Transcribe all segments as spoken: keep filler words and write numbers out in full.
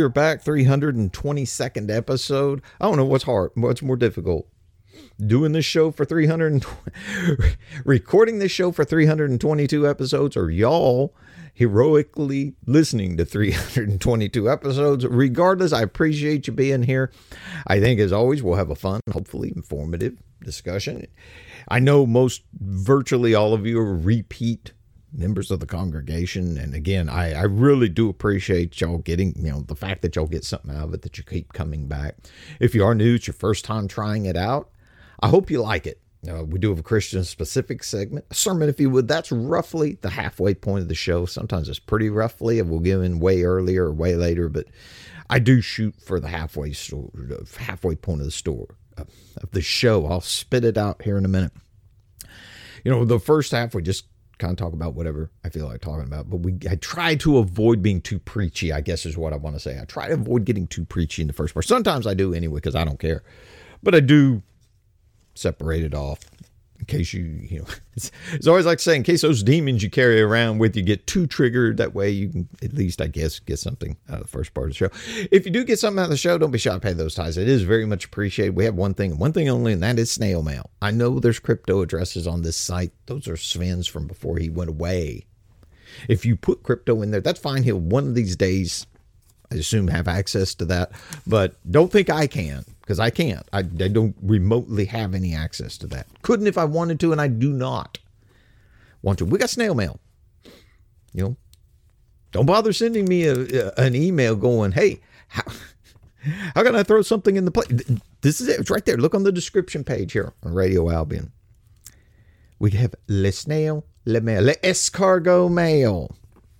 we are back. three hundred twenty-second episode. I don't know what's hard, what's more difficult. Doing this show for three hundred twenty, recording this show for three hundred twenty-two episodes, or y'all heroically listening to three hundred twenty-two episodes. Regardless, I appreciate you being here. I think, as always, we'll have a fun, hopefully informative discussion. I know most, virtually all of you are repeat members of the congregation. And again, I, I really do appreciate y'all getting, you know, the fact that y'all get something out of it, that you keep coming back. If you are new, it's your first time trying it out, I hope you like it. Uh, we do have a Christian specific segment, a sermon, if you would. That's roughly the halfway point of the show. Sometimes it's pretty roughly, and we'll give in way earlier or way later, but I do shoot for the halfway store, halfway point of the store uh, of the show. I'll spit it out here in a minute. You know, the first half, we just kind of talk about whatever I feel like talking about, but we I try to avoid being too preachy, I guess is what I want to say. I try to avoid getting too preachy in the first part. Sometimes I do anyway, because I don't care, but I do separate it off in case you, you know, it's, it's always like saying, in case those demons you carry around with you get too triggered. That way you can at least, I guess, get something out of the first part of the show. If you do get something out of the show, don't be shy to pay those ties. It is very much appreciated. We have one thing, one thing only, and that is snail mail. I know there's crypto addresses on this site. Those are Sven's from before he went away. If you put crypto in there, that's fine. He'll one of these days, I assume, have access to that. But don't think I can, because I can't. I, I don't remotely have any access to that. Couldn't if I wanted to, and I do not want to. We got snail mail. You know, don't bother sending me a, a, an email going, hey, how, how can I throw something in the plate? This is it. It's right there. Look on the description page here on Radio Albion. We have le snail, le mail, le escargot mail.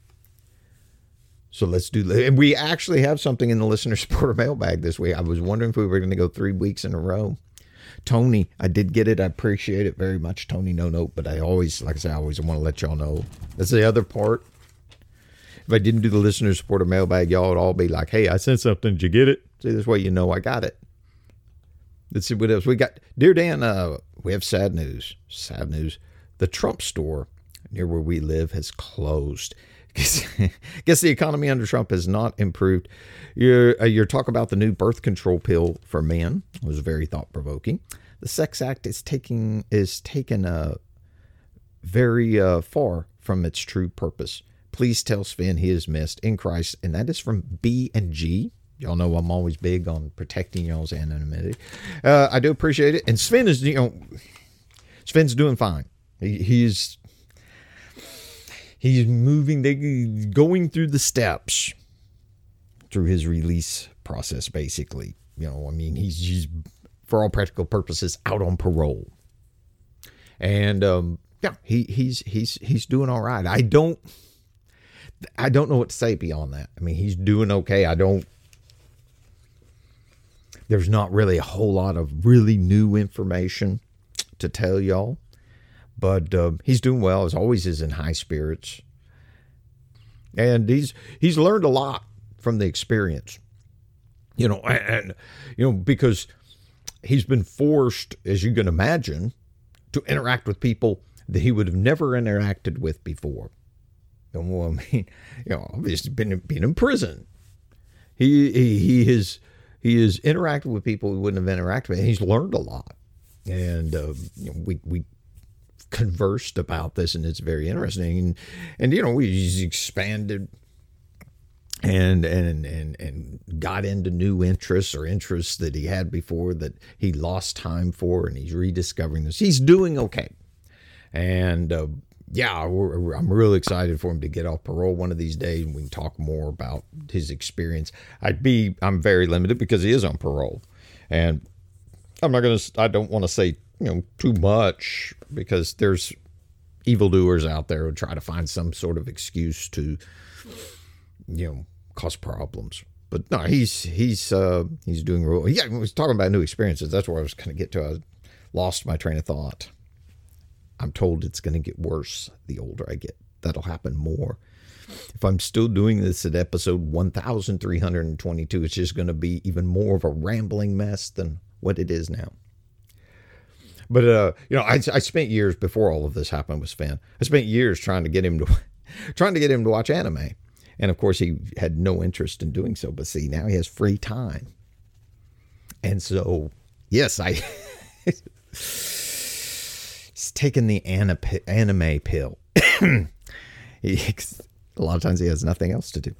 So let's do, and we actually have something in the listener supporter mailbag this week. I was wondering if we were going to go three weeks in a row. Tony, I did get it. I appreciate it very much. Tony, no note, but I always, like I say, I always want to let y'all know. That's the other part. If I didn't do the listener supporter mailbag, y'all would all be like, hey, I sent something. Did you get it? See, this way you know I got it. Let's see what else we got. Dear Dan, uh, we have sad news. Sad news. The Trump store near where we live has closed. Guess, guess the economy under Trump has not improved. Your, uh, your talk about the new birth control pill for men was very thought-provoking. The Sex Act is taking is taken uh, very uh, far from its true purpose. Please tell Sven he is missed in Christ. And that is from B and G. Y'all know I'm always big on protecting y'all's anonymity. Uh, I do appreciate it. And Sven is, you know, Sven's doing fine. He, he's... He's moving, they going through the steps through his release process, basically. You know, I mean, he's, he's for all practical purposes, out on parole. And, um, yeah, he, he's, he's, he's doing all right. I don't, I don't know what to say beyond that. I mean, he's doing okay. I don't, there's not really a whole lot of really new information to tell y'all. But uh, he's doing well, as always is in high spirits. And he's he's learned a lot from the experience. You know, and, you know, because he's been forced, as you can imagine, to interact with people that he would have never interacted with before. And, well, I mean, you know, obviously been, been in prison. He, he, he, has, he has interacted with people he wouldn't have interacted with, and he's learned a lot. And uh, you know, we, we, conversed about this, and it's very interesting. And, and you know, he's expanded and, and, and, and got into new interests or interests that he had before that he lost time for, and he's rediscovering this. He's doing okay. And, uh, yeah, we're, we're, I'm really excited for him to get off parole one of these days, and we can talk more about his experience. I'd be, I'm very limited because he is on parole, and I'm not going to, I don't want to say, you know, too much, because there's evildoers out there who try to find some sort of excuse to, you know, cause problems. But no, he's, he's, uh, he's doing real. Yeah, we was talking about new experiences. That's where I was going to get to. I lost my train of thought. I'm told it's going to get worse the older I get. That'll happen more. If I'm still doing this at episode one thousand three hundred twenty-two, it's just going to be even more of a rambling mess than what it is now. But, uh, you know, I, I spent years before all of this happened with Sven. I spent years trying to get him to, trying to get him to watch anime. And of course, he had no interest in doing so. But see, now he has free time. And so, yes, I... he's taking the anime pill. he, a lot of times he has nothing else to do.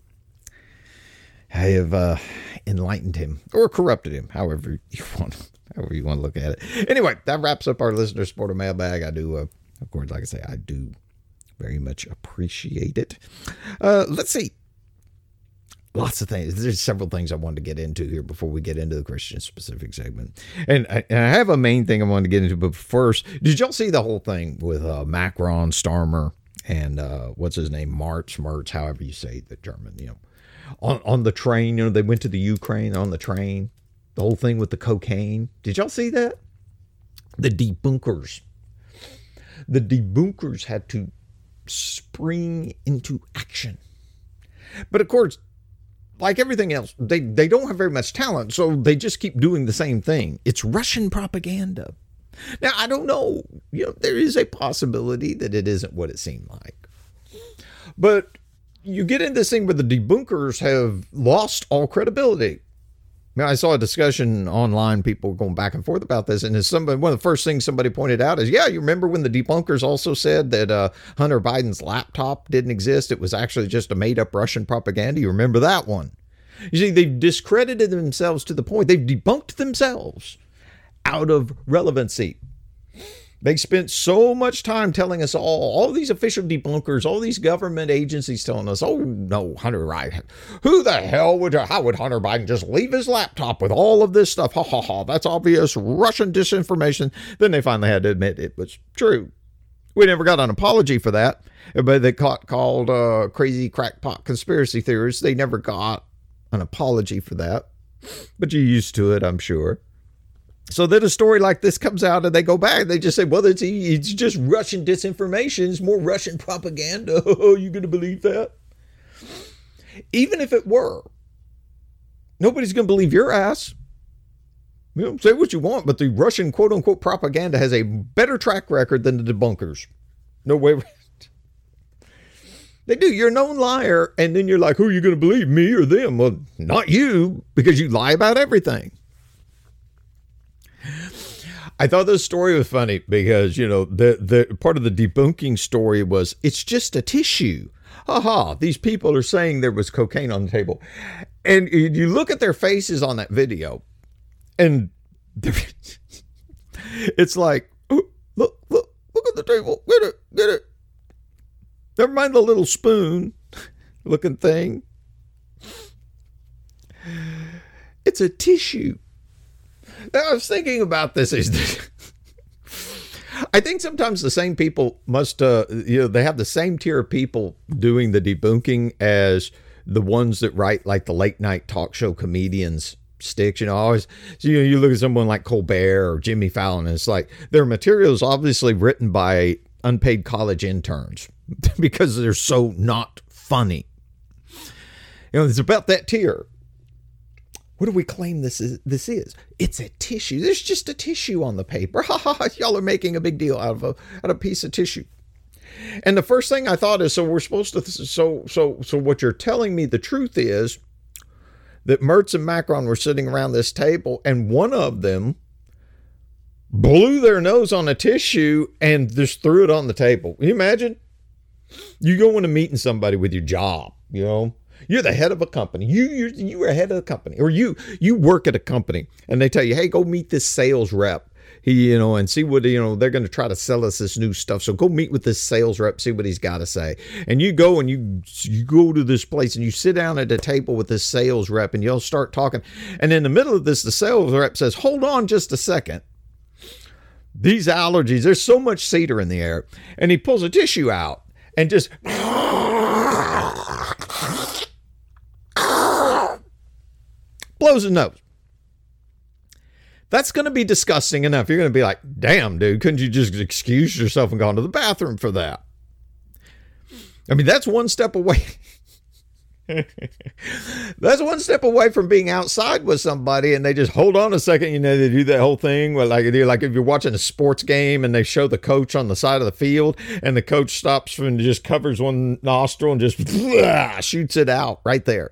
I have uh, enlightened him or corrupted him, however you want, however you want to look at it. Anyway, that wraps up our listener supporter mailbag. I do, uh, of course, like I say, I do very much appreciate it. Uh, let's see. Lots of things. There's several things I wanted to get into here before we get into the Christian specific segment. And I, and I have a main thing I wanted to get into, but first, did y'all see the whole thing with uh, Macron, Starmer, and uh, what's his name? March, Merz, however you say the German, you know, on, on the train, you know, they went to the Ukraine on the train, the whole thing with the cocaine. Did y'all see that? The debunkers. The debunkers had to spring into action. But of course, like everything else, they, they don't have very much talent, so they just keep doing the same thing. It's Russian propaganda. Now, I don't know. You know, there is a possibility that it isn't what it seemed like. But you get into this thing where the debunkers have lost all credibility. Now, I saw a discussion online, people going back and forth about this, and as somebody, one of the first things somebody pointed out is, yeah, you remember when the debunkers also said that uh, Hunter Biden's laptop didn't exist? It was actually just a made-up Russian propaganda. You remember that one? You see, they've discredited themselves to the point they've debunked themselves out of relevancy. They spent so much time telling us all, all these official debunkers, all these government agencies telling us, oh, no, Hunter Biden. Who the hell would, how would Hunter Biden just leave his laptop with all of this stuff? Ha, ha, ha. That's obvious Russian disinformation. Then they finally had to admit it was true. We never got an apology for that. But they caught, called uh, crazy crackpot conspiracy theorists. They never got an apology for that. But you're used to it, I'm sure. So then a story like this comes out and they go back. They just say, well, it's, it's just Russian disinformation. It's more Russian propaganda. Oh, you going to believe that? Even if it were, nobody's going to believe your ass. You know, say what you want, but the Russian quote unquote propaganda has a better track record than the debunkers. No way. They do. You're a known liar. And then you're like, who are you going to believe, me or them? Well, not you, because you lie about everything. I thought this story was funny because, you know, the, the part of the debunking story was it's just a tissue. Ha ha. These people are saying there was cocaine on the table. And you look at their faces on that video and it's like, oh, look, look, look at the table. Get it, get it. Never mind the little spoon looking thing. It's a tissue. Now, I was thinking about this. Is this I think sometimes the same people must, uh, you know, they have the same tier of people doing the debunking as the ones that write like the late night talk show comedians sticks. You know, always, you know, you look at someone like Colbert or Jimmy Fallon, and it's like their material is obviously written by unpaid college interns because they're so not funny. You know, it's about that tier. What do we claim this is? This is? It's a tissue. There's just a tissue on the paper. Ha ha ha! Y'all are making a big deal out of a out of a piece of tissue. And the first thing I thought is, so we're supposed to. So so so what you're telling me the truth is that Merz and Macron were sitting around this table, and one of them blew their nose on a tissue and just threw it on the table. Can you imagine? You go into meeting somebody with your job, you know. You're the head of a company. You you you are head of a company, or you you work at a company, and they tell you, hey, go meet this sales rep. He you know and see what you know they're going to try to sell us this new stuff. So go meet with this sales rep, see what he's got to say. And you go and you you go to this place and you sit down at a table with this sales rep, and you'll start talking. And in the middle of this, the sales rep says, "Hold on, just a second. These allergies. There's so much cedar in the air," and he pulls a tissue out and just. Blows his nose. That's going to be disgusting enough. You're going to be like, damn, dude, couldn't you just excuse yourself and gone to the bathroom for that? I mean, that's one step away. That's one step away from being outside with somebody and they just hold on a second. You know, they do that whole thing where like, like if you're watching a sports game and they show the coach on the side of the field and the coach stops and just covers one nostril and just blah, shoots it out right there.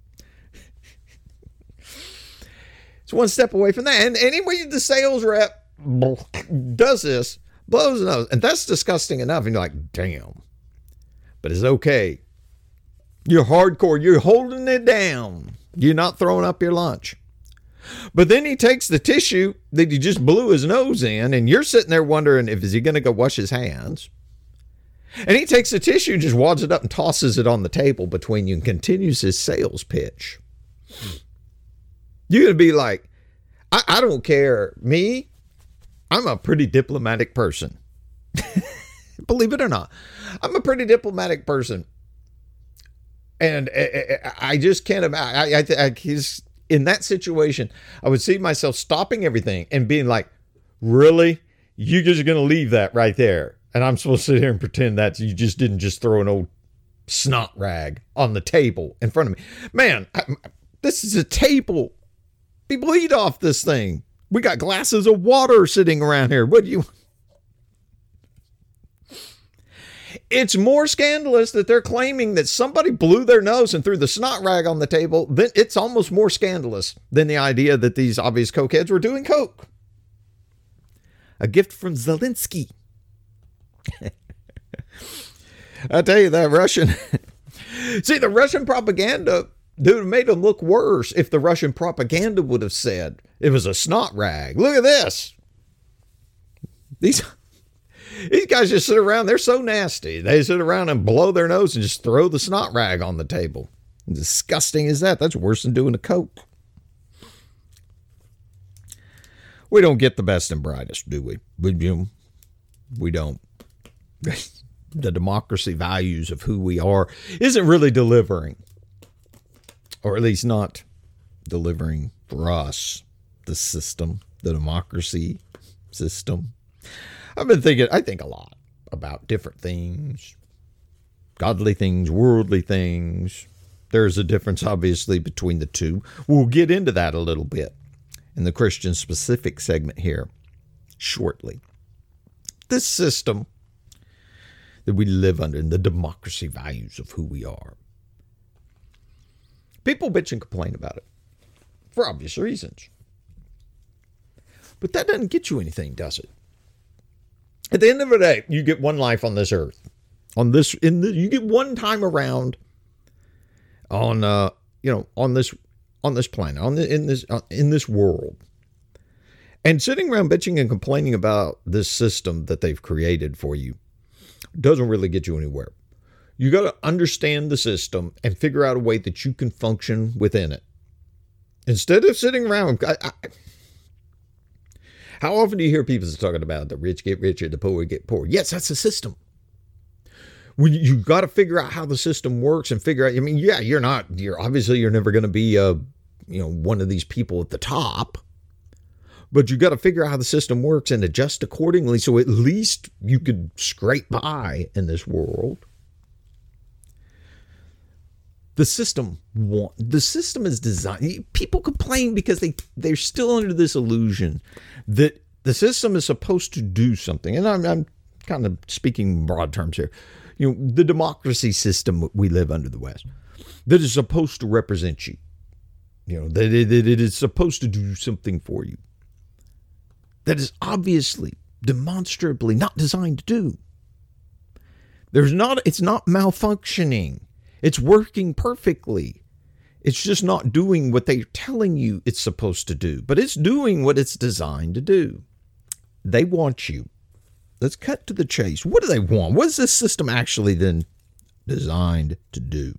It's one step away from that. And anyway, the sales rep does this, blows nose, and that's disgusting enough. And you're like, damn, but it's okay. You're hardcore. You're holding it down. You're not throwing up your lunch. But then he takes the tissue that he just blew his nose in, and you're sitting there wondering if is he going to go wash his hands. And he takes the tissue, just wads it up and tosses it on the table between you and continues his sales pitch. You're going to be like, I, I don't care. Me, I'm a pretty diplomatic person. Believe it or not, I'm a pretty diplomatic person. And I just can't imagine. I, I, I, he's, in that situation, I would see myself stopping everything and being like, really? You just going to leave that right there? And I'm supposed to sit here and pretend that you just didn't just throw an old snot rag on the table in front of me. Man, I, this is a table. People eat off this thing. We got glasses of water sitting around here. What do you... It's more scandalous that they're claiming that somebody blew their nose and threw the snot rag on the table. Then it's almost more scandalous than the idea that these obvious cokeheads were doing coke. A gift from Zelensky. I tell you, that Russian... See, the Russian propaganda, dude, would have made them look worse if the Russian propaganda would have said it was a snot rag. Look at this. These... These guys just sit around. They're so nasty. They sit around and blow their nose and just throw the snot rag on the table. Disgusting is that? That's worse than doing a coke. We don't get the best and brightest, do we? We, we don't. The democracy values of who we are isn't really delivering. Or at least not delivering for us. The system, the democracy system. I've been thinking, I think a lot about different things, godly things, worldly things. There's a difference, obviously, between the two. We'll get into that a little bit in the Christian specific segment here shortly. This system that we live under and the democracy values of who we are. People bitch and complain about it for obvious reasons. But that doesn't get you anything, does it? At the end of the day, you get one life on this earth. On this, in the, you get one time around on, uh, you know, on this, on this planet, on the, in this, uh, in this world, and sitting around bitching and complaining about this system that they've created for you doesn't really get you anywhere. You got to understand the system and figure out a way that you can function within it. Instead of sitting around, I, I, how often do you hear people talking about the rich get richer, the poor get poor? Yes, that's the system. When you, you got to figure out how the system works and figure out, I mean, yeah, you're not, you're obviously you're never going to be, uh, you know, one of these people at the top, but you got to figure out how the system works and adjust accordingly. So at least you could scrape by in this world. The system, the system is designed. People complain because they, they're still under this illusion that the system is supposed to do something. And I'm, I'm kind of speaking in broad terms here. You know, the democracy system we live under the West, that is supposed to represent you. You know, that it, that it is supposed to do something for you. That is obviously, demonstrably not designed to do. There's not, it's not malfunctioning. It's working perfectly. It's just not doing what they're telling you it's supposed to do, but it's doing what it's designed to do. They want you. Let's cut to the chase. What do they want? What is this system actually then designed to do?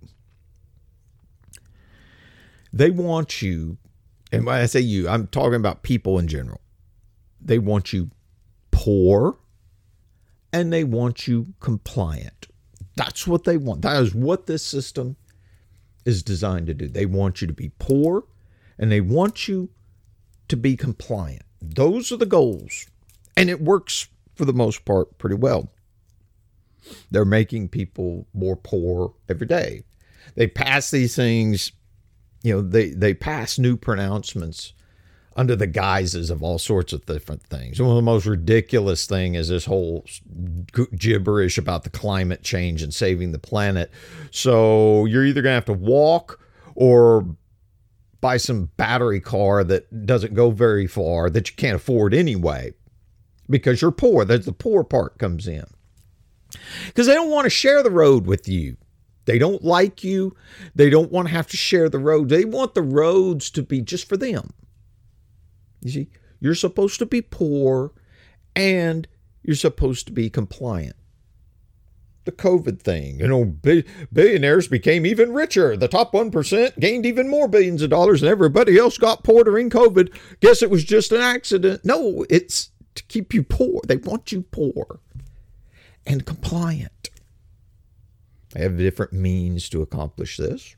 They want you, and when I say you, I'm talking about people in general. They want you poor, and they want you compliant. That's what they want. That is what this system is designed to do. They want you to be poor, and they want you to be compliant. Those are the goals. And it works, for the most part, pretty well. They're making people more poor every day. They pass these things, you know, they, they pass new pronouncements under the guises of all sorts of different things. One of the most ridiculous thing is this whole gibberish about the climate change and saving the planet. So you're either going to have to walk or buy some battery car that doesn't go very far that you can't afford anyway because you're poor. That's the poor part comes in. Because they don't want to share the road with you. They don't like you. They don't want to have to share the road. They want the roads to be just for them. You see, you're supposed to be poor and you're supposed to be compliant. The COVID thing, you know, billionaires became even richer. The top one percent gained even more billions of dollars and everybody else got poor during COVID. Guess it was just an accident. No, it's to keep you poor. They want you poor and compliant. They have different means to accomplish this.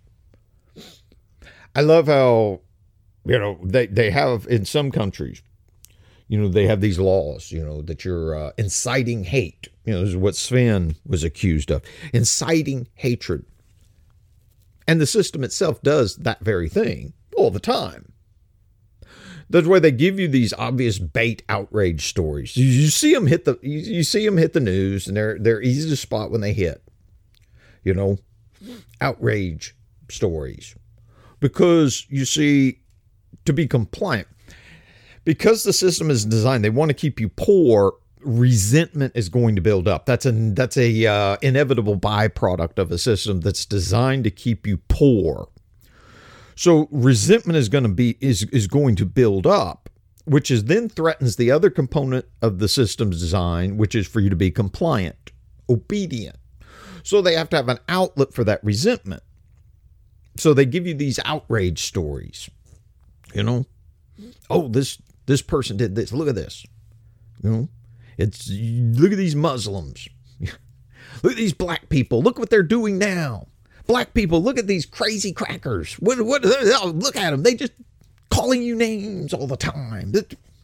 I love how, you know, they, they have in some countries, you know, they have these laws, you know, that you're uh, inciting hate. You know, this is what Sven was accused of, inciting hatred. And the system itself does that very thing all the time. That's why they give you these obvious bait outrage stories. You, you see them hit the you, you see them hit the news, and they're they're easy to spot when they hit. You know, outrage stories, because you see, to be compliant, because the system is designed, they want to keep you poor. Resentment is going to build up. That's a that's a uh, inevitable byproduct of a system that's designed to keep you poor. So resentment is going to be is is going to build up, which is then threatens the other component of the system's design, which is for you to be compliant, obedient. So they have to have an outlet for that resentment. So they give you these outrage stories. You know, oh, this this person did this. Look at this. You know, it's look at these Muslims. Look at these black people. Look what they're doing now. Black people, look at these crazy crackers. What? What? Oh, look at them. They just calling you names all the time.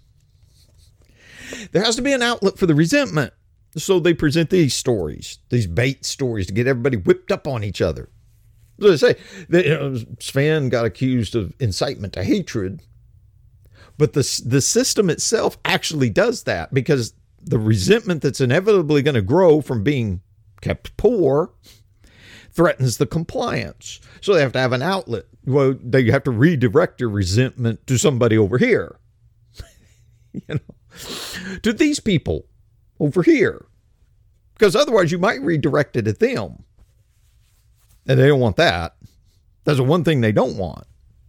There has to be an outlet for the resentment. So they present these stories, these bait stories to get everybody whipped up on each other. So they say, that, you know, Sven got accused of incitement to hatred. But the, the system itself actually does that, because the resentment that's inevitably going to grow from being kept poor threatens the compliance. So they have to have an outlet. Well, they have to redirect your resentment to somebody over here. You know, to these people over here. Because otherwise you might redirect it at them. And they don't want that. That's the one thing they don't want.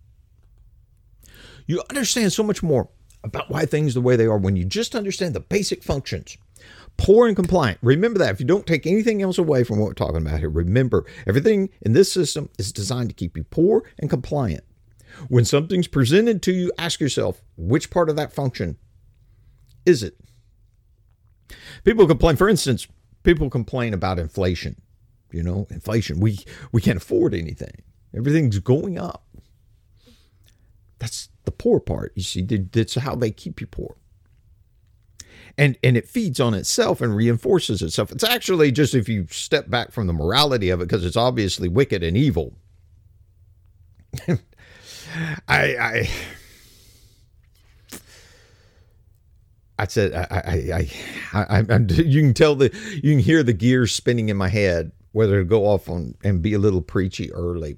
You understand so much more about why things are the way they are when you just understand the basic functions. Poor and compliant. Remember that. If you don't take anything else away from what we're talking about here, remember everything in this system is designed to keep you poor and compliant. When something's presented to you, ask yourself, which part of that function is it? People complain, for instance, people complain about inflation. You know, inflation. We we can't afford anything. Everything's going up. That's the poor part. You see, that's how they keep you poor. And and it feeds on itself and reinforces itself. It's actually just, if you step back from the morality of it, because it's obviously wicked and evil. I I I said I I I, I I'm, you can tell the you can hear the gears spinning in my head, whether to go off on and be a little preachy early.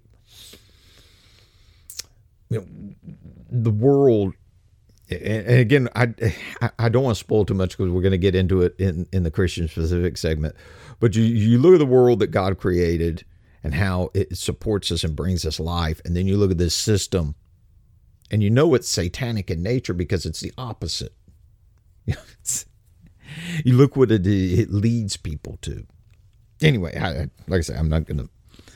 You know, the world, and again, I I don't want to spoil too much because we're going to get into it in, in the Christian specific segment. But you, you look at the world that God created and how it supports us and brings us life. And then you look at this system and you know it's satanic in nature because it's the opposite. You look what it, it leads people to. Anyway, I, like I say, I'm not going to.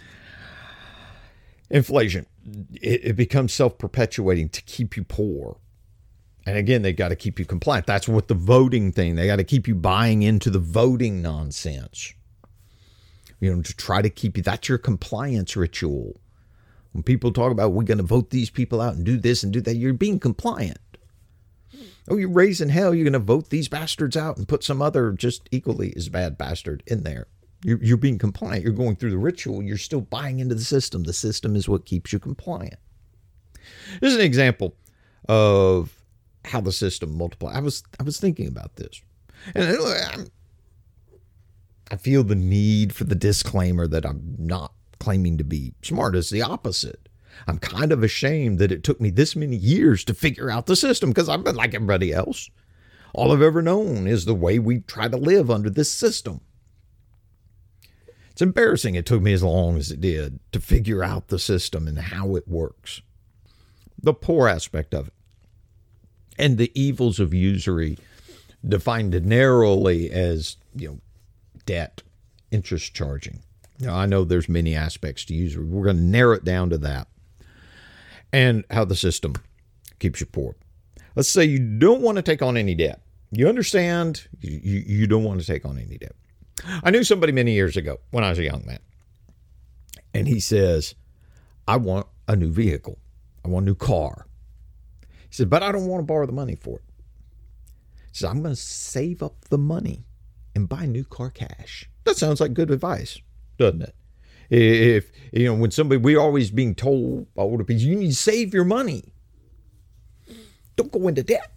Inflation. It, it becomes self-perpetuating to keep you poor. And again, they got to keep you compliant. That's what the voting thing, they got to keep you buying into the voting nonsense. You know, to try to keep you, that's your compliance ritual. When people talk about, we're going to vote these people out and do this and do that, you're being compliant. Oh, you're raising hell, you're going to vote these bastards out and put some other just equally as bad bastard in there. You're, you're being compliant. You're going through the ritual. You're still buying into the system. The system is what keeps you compliant. This is an example of how the system multiplies. I was I was thinking about this, and I'm, I feel the need for the disclaimer that I'm not claiming to be smart. It's the opposite. I'm kind of ashamed that it took me this many years to figure out the system, because I've been like everybody else. All I've ever known is the way we try to live under this system. It's embarrassing it took me as long as it did to figure out the system and how it works. The poor aspect of it and the evils of usury, defined narrowly as, you know, debt, interest charging. Now, I know there's many aspects to usury. We're going to narrow it down to that. And how the system keeps you poor. Let's say you don't want to take on any debt. You understand you, you, you don't want to take on any debt. I knew somebody many years ago when I was a young man. And he says, I want a new vehicle. I want a new car. He said, but I don't want to borrow the money for it. He says, I'm going to save up the money and buy a new car cash. That sounds like good advice, doesn't it? If, you know, when somebody, we're always being told by older people, you need to save your money. Don't go into debt.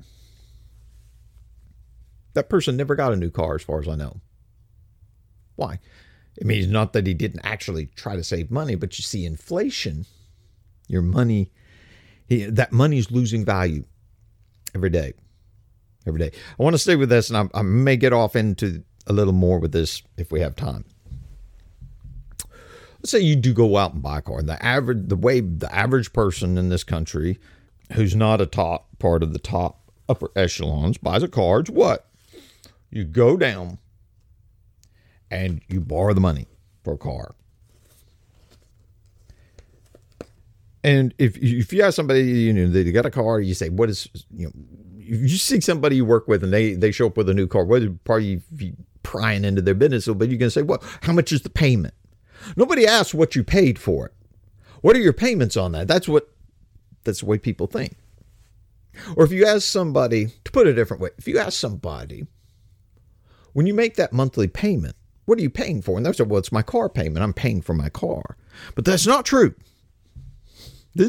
That person never got a new car as far as I know. Why? It means not that he didn't actually try to save money, but you see inflation, your money, he, that money's losing value every day. Every day. I want to stay with this, and I, I may get off into a little more with this if we have time. Let's say you do go out and buy a car. The average, the way the average person in this country who's not a top part of the top upper echelons buys a car, it's what? You go down and you borrow the money for a car. And if if you ask somebody, you know, they got a car, you say, what is, you know, if you see somebody you work with and they, they show up with a new car, what is probably prying into their business a little bit, you're going to say, well, how much is the payment? Nobody asks what you paid for it. What are your payments on that? That's what, that's the way people think. Or if you ask somebody, to put it a different way, if you ask somebody, when you make that monthly payment, what are you paying for? And they say, well, it's my car payment. I'm paying for my car. But that's not true. This,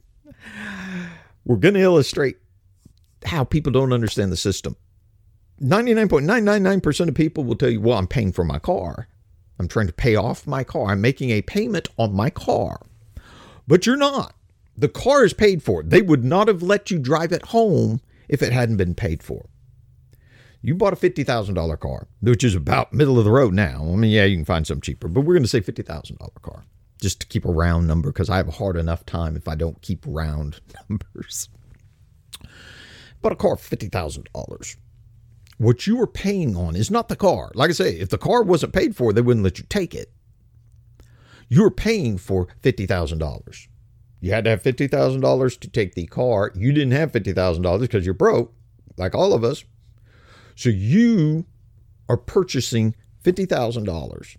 we're going to illustrate how people don't understand the system. ninety-nine point nine nine nine percent of people will tell you, well, I'm paying for my car. I'm trying to pay off my car. I'm making a payment on my car. But you're not. The car is paid for. They would not have let you drive it home if it hadn't been paid for. You bought a fifty thousand dollars car, which is about middle of the road now. I mean, yeah, you can find some cheaper, but we're going to say fifty thousand dollars car just to keep a round number, because I have a hard enough time if I don't keep round numbers. Bought a car for fifty thousand dollars. What you were paying on is not the car. Like I say, if the car wasn't paid for, they wouldn't let you take it. You were paying for fifty thousand dollars. You had to have fifty thousand dollars to take the car. You didn't have fifty thousand dollars because you're broke, like all of us. So you are purchasing fifty thousand dollars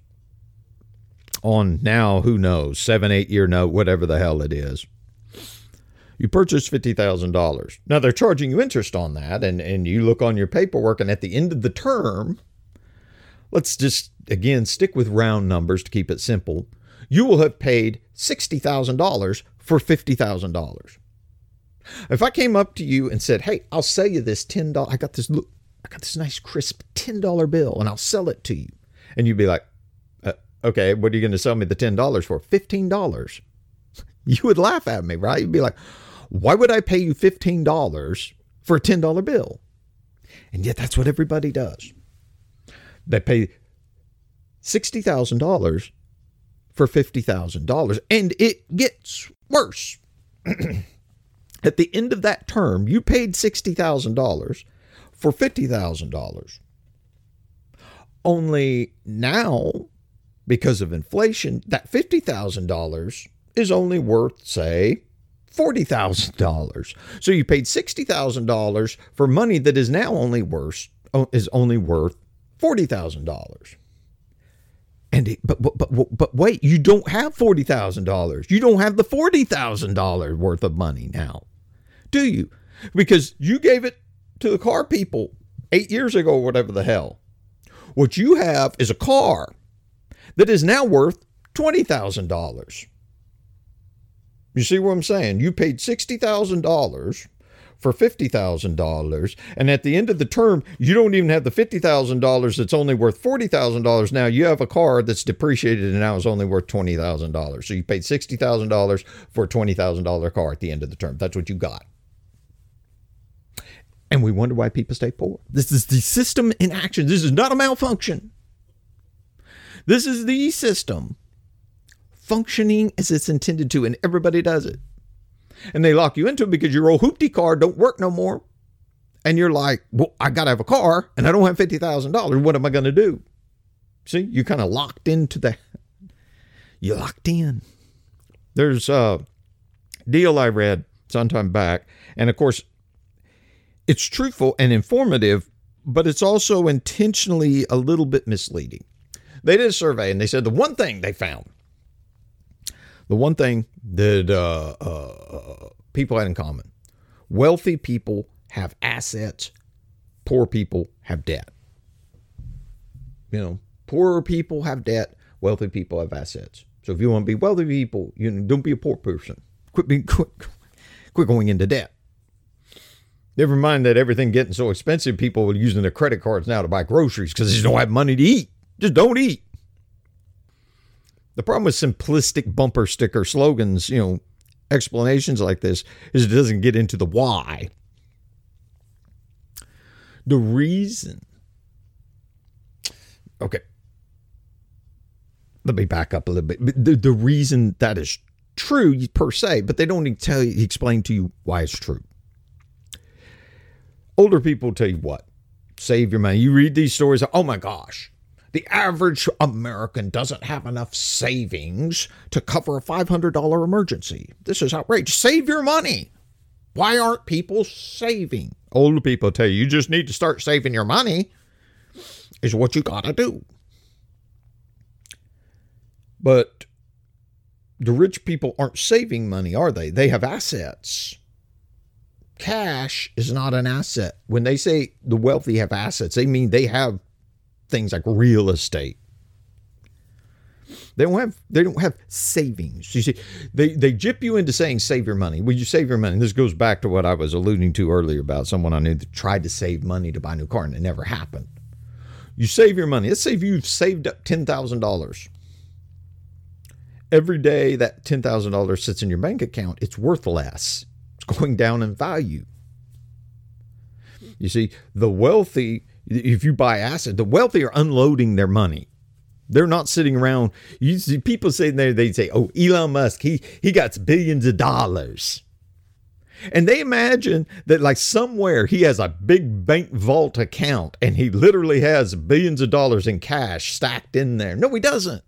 on now, who knows, seven, eight year note, whatever the hell it is. You purchased fifty thousand dollars. Now they're charging you interest on that, and, and you look on your paperwork, and at the end of the term, let's just, again, stick with round numbers to keep it simple. You will have paid sixty thousand dollars for fifty thousand dollars. If I came up to you and said, hey, I'll sell you this ten dollars, I got this, look, I got this nice crisp ten dollar bill, and I'll sell it to you. And you'd be like, uh, okay, what are you going to sell me the ten dollars for? fifteen dollars. You would laugh at me, right? You'd be like, why would I pay you fifteen dollars for a ten dollar bill? And yet that's what everybody does. They pay sixty thousand dollars for fifty thousand dollars. And it gets worse. At the end of that term, you paid sixty thousand dollars for fifty thousand dollars. Only now, because of inflation, that fifty thousand dollars is only worth, say, forty thousand dollars. So you paid sixty thousand dollars for money that is now only worth, is only worth forty thousand dollars. And it, but, but, but, but wait, you don't have forty thousand dollars. You don't have the forty thousand dollars worth of money now, do you? Because you gave it to the car people eight years ago, or whatever the hell. What you have is a car that is now worth twenty thousand dollars. You see what I'm saying? You paid sixty thousand dollars for fifty thousand dollars, and at the end of the term, you don't even have the fifty thousand dollars that's only worth forty thousand dollars. Now you have a car that's depreciated and now is only worth twenty thousand dollars. So you paid sixty thousand dollars for a twenty thousand dollars car at the end of the term. That's what you got. And we wonder why people stay poor. This is the system in action. This is not a malfunction. This is the system functioning as it's intended to, and everybody does it. And they lock you into it because your old hoopty car don't work no more. And you're like, well, I got to have a car, and I don't have fifty thousand dollars. What am I going to do? See, you're kind of locked into that. You're locked in. There's a deal I read sometime back, and of course, it's truthful and informative, but it's also intentionally a little bit misleading. They did a survey, and they said the one thing they found, the one thing that uh, uh, people had in common, wealthy people have assets, poor people have debt. You know, poorer people have debt, wealthy people have assets. So if you want to be wealthy people, you know, don't be a poor person. Quit being quit, quit going into debt. Never mind that everything getting so expensive, people are using their credit cards now to buy groceries because they just don't have money to eat. Just don't eat. The problem with simplistic bumper sticker slogans, you know, explanations like this, is it doesn't get into the why. The reason. Okay. Let me back up a little bit. The, the reason that is true per se, but they don't tell you, explain to you why it's true. Older people tell you what? Save your money. You read these stories. Oh my gosh. The average American doesn't have enough savings to cover a five hundred dollars emergency. This is outrageous. Save your money. Why aren't people saving? Older people tell you, you just need to start saving your money is what you got to do. But the rich people aren't saving money, are they? They have assets. Cash is not an asset. When they say the wealthy have assets, they mean they have things like real estate. They don't have they don't have savings. You see, they they jip you into saying save your money. Well, you save your money. And this goes back to what I was alluding to earlier about someone I knew that tried to save money to buy a new car and it never happened. You save your money. Let's say if you've saved up ten thousand dollars. Every day that ten thousand dollars sits in your bank account, it's worth less. It's going down in value. You see, the wealthy, if you buy assets, the wealthy are unloading their money. They're not sitting around. You see, people say there, they say, oh, Elon Musk, he, he got billions of dollars. And they imagine that like somewhere he has a big bank vault account and he literally has billions of dollars in cash stacked in there. No, he doesn't.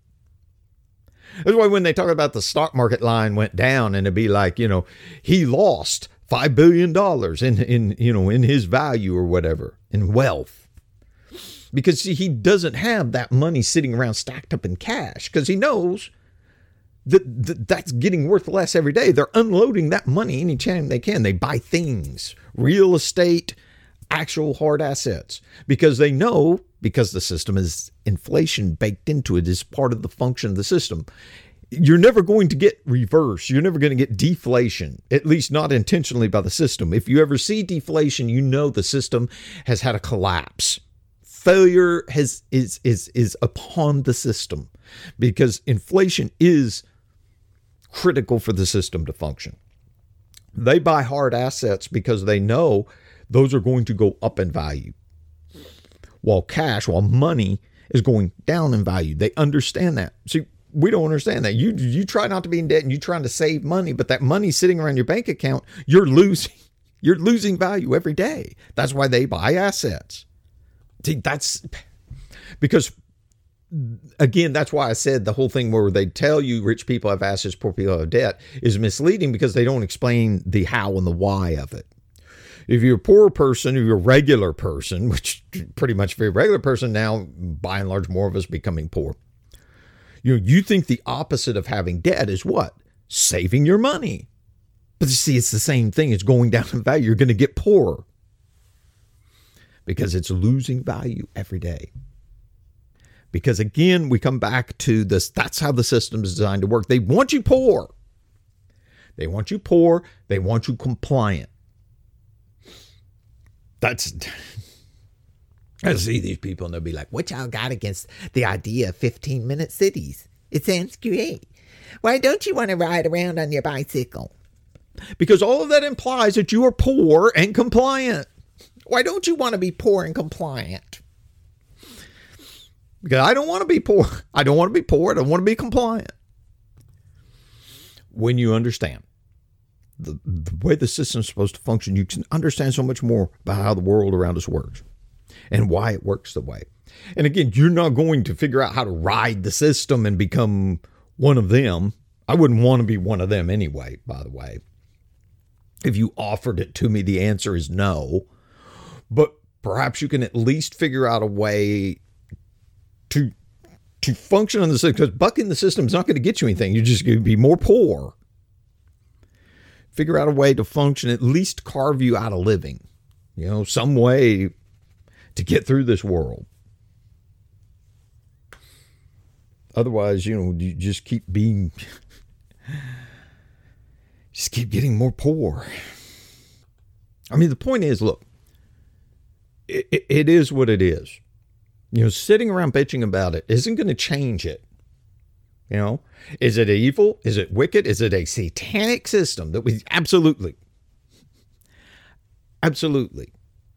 That's why when they talk about the stock market line went down and it'd be like, you know, he lost five billion dollars in, in, you know, in his value or whatever, in wealth. Because see, he doesn't have that money sitting around stacked up in cash because he knows that, that that's getting worth less every day. They're unloading that money anytime they can. They buy things, real estate, actual hard assets, because they know, because the system is inflation baked into it as part of the function of the system. You're never going to get reverse. You're never going to get deflation, at least not intentionally by the system. If you ever see deflation, you know the system has had a collapse. Failure has is is is upon the system because inflation is critical for the system to function. They buy hard assets because they know those are going to go up in value. While cash, while money is going down in value. They understand that. See, we don't understand that. You you try not to be in debt and you're trying to save money, but that money sitting around your bank account, you're losing. You're losing value every day. That's why they buy assets. See, that's because, again, that's why I said the whole thing where they tell you rich people have assets, poor people have debt is misleading because they don't explain the how and the why of it. If you're a poor person, if you're a regular person, which pretty much for a regular person now, by and large, more of us becoming poor. You know, you think the opposite of having debt is what? Saving your money. But you see, it's the same thing. It's going down in value. You're going to get poorer because it's losing value every day. Because again, we come back to this. That's how the system is designed to work. They want you poor. They want you poor. They want you compliant. That's, I see these people and they'll be like, what y'all got against the idea of fifteen minute cities? It sounds great. Why don't you want to ride around on your bicycle? Because all of that implies that you are poor and compliant. Why don't you want to be poor and compliant? Because I don't want to be poor. I don't want to be poor. I don't want to be compliant. When you understand the, the way the system's supposed to function, you can understand so much more about how the world around us works and why it works the way. And again, you're not going to figure out how to ride the system and become one of them. I wouldn't want to be one of them anyway, by the way. If you offered it to me, the answer is no. But perhaps you can at least figure out a way to to function on the system, because bucking the system is not going to get you anything. You're just going to be more poor. Figure out a way to function, at least carve you out a living. You know, some way to get through this world. Otherwise, you know, you just keep being, just keep getting more poor. I mean, the point is, look, it, it, it is what it is. You know, sitting around bitching about it isn't going to change it. You know, is it evil? Is it wicked? Is it a satanic system that we absolutely, absolutely.